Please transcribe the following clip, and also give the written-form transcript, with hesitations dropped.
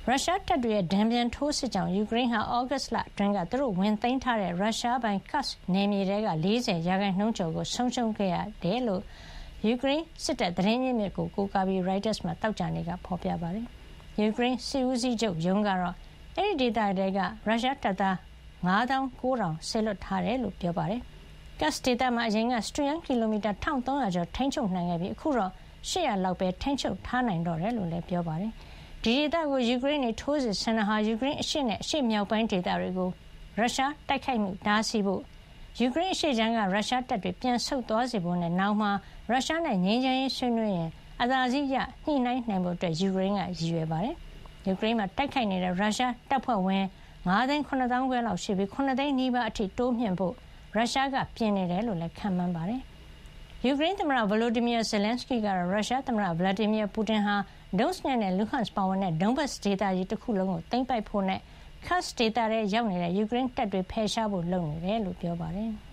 ရုရှားတပ်တွေရဲ့ဒဏ်ပြန်ထိုးစစ်ကြောင့်ယူကရိန်းဟာဩဂတ်လအတွင်းကသူတို့ဝင်သိမ်းထားတဲ့ရုရှားပိုင် Kursk နယ်မြေထဲက 40% ကျော်ကိုဆုံးရှုံးခဲ့ရတယ်လို့ယူကရိန်းစစ်တပ်သတင်းရင်းမြစ်ကိုကိုးကားပြီး Reuters မှာသောကြာနေ့ကဖော်ပြပါတယ်။ယူကရိန်းစစ်ဦးစီးချုပ်ရုံးကတော့အဲဒီဒေသတွေကရုရှားတပ်သား 59,000 စေလွှတ်ထားတယ်လို့ပြောပါတယ်။ Kursk ဒေသမှာအရင်ကစတုရန်းကီလိုမီတာ 1,300 ကျော်ထိန်းချုပ်နိုင်ခဲ့ပြီးအခုတော့ 800 လောက်ပဲထိန်းချုပ်ထားနိုင်တော့တယ်လို့လည်းပြောပါတယ်။ဒီဒေသကိုယူကရိန်းတွေထိုးစစ်ဆင်တာဟာယူကရိန်းအရှေ့နဲ့အရှေ့မြောက်ပိုင်းဒေသတွေကိုရုရှားတိုက်ခိုက်မှုတားဆီးဖို့ယူကရိန်းအရှေ့ခြမ်းကရုရှားတပ်တွေပြန်ဆုတ်သွားစေဖို့နဲ့နောက်မှာရုရှားနဲ့ငြိမ်းချမ်းရေးဆွေးနွေးရင်အသာစီးရညှိနှိုင်းနိုင်ဖို့ယူကရိန်းကရည်ရွယ်ပါတယ်။ယူကရိန်းမှာတိုက်ခိုက်နေတဲ့ရုရှားတပ်ဖွဲ့ဝင် 5,750,000 လောက်ရှိပြီး 9 သိန်းနီးပါးအထိတိုးမြှင့်ဖို့ရုရှားကပြင်နေတယ်လို့လည်းခန့်မှန်းပါတယ်။ယူကရိန်းသမ္မတ Volodymyr Zelenskyy ကတော့ရုရှားသမ္မတ Vladimir Putin ဟာ Donetsk နဲ့ Luhansk ပါဝင်တဲ့ Donbas ဒေသကြီးတခုလုံးကိုသိမ်းပိုက်ဖို့နဲ့ Kursk ဒေသထဲရောက်နေတဲ့ယူကရိန်းတပ်တွေဖယ်ရှားဖို့လုပ်နေတယ်လို့ပြောပါတယ်။